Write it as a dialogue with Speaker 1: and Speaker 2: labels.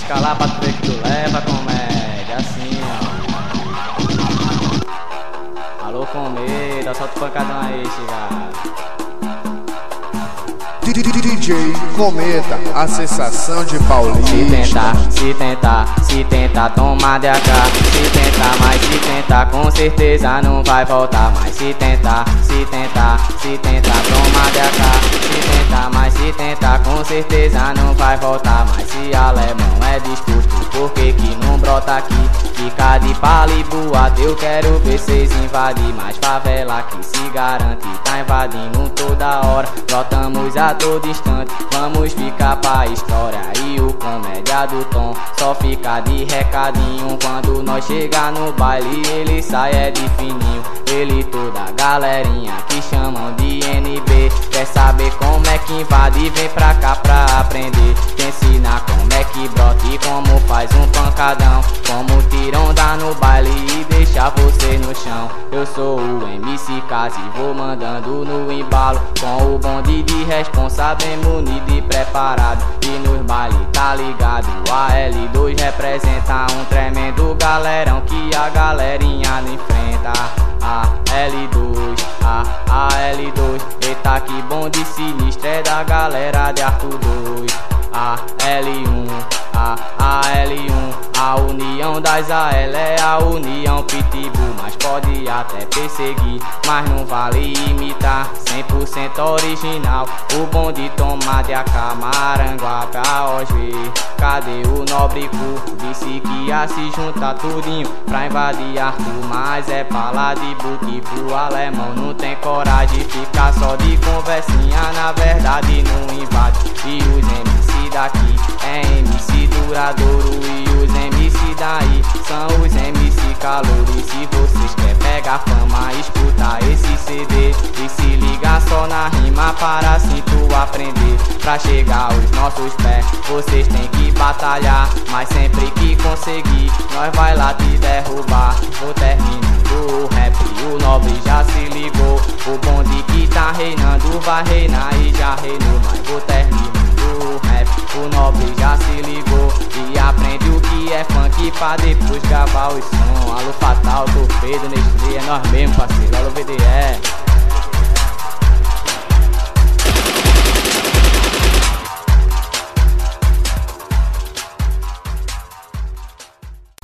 Speaker 1: escalar pra tu ver que tu leva comédia, assim, ó. Alô, comida, solta o pancadão aí, chegado.
Speaker 2: DJ Cometa, a sensação de Paulista.
Speaker 1: Se tentar, toma DH. Se tentar, mas se tentar, com certeza não vai voltar. Mas se tentar, toma DH. Se tentar, mas se tentar, com certeza não vai voltar. Mas se alemão é disposto, por que que não brota aqui? Fica de pala e boate, eu quero ver cês invadir. Mas favela que se garante, tá invadindo toda hora. Brotamos a todo instante, vamos ficar pra história. E o comédia do Tom só fica de recadinho. Quando nós chegar no baile, ele sai é de fininho. Ele e toda a galerinha que chamam de NB quer saber como é que invade, vem pra cá pra aprender. Te ensinar como é que brota e como faz um pancadão, como tira onda no baile e deixa você no chão. Eu sou o MC Kazi e vou mandando no embalo, com o bonde de responsa bem munido e preparado. E nos baile tá ligado, a L2 representa um tremendo galerão que a galerinha não enfrenta. A L2, eita que bonde sinistro, é da galera de Arthur 2. A L1, a união das AL é a união Pitbull. Mas pode até perseguir, mas não vale imitar. 100% original, o bonde toma de AK, Maranguape, AOG. Cadê o nobre cu? Disse que ia se juntar tudinho pra invadir Arthur, mas é bala de butico. O alemão não tem coragem, fica só de conversinha, na verdade não invade. E os MC daqui é MC duradouro, e os MC daí são os MC calores. Se vocês querem pegar fama, escuta esse CD e se liga só na rima para assim tu aprender. Pra chegar aos nossos pés, vocês têm que batalhar, mas sempre que conseguir, nós vai lá te derrubar. Vou terminando o rap, o nobre já se ligou. O bonde que tá reinando vai reinar e já reinou. Mas vou terminando o rap, o nobre já se ligou e aprende o que é funk pra depois gravar o som. Alô Fatal, Torpedo, Nestlé, é nós mesmo, parceiro. Alô VDE.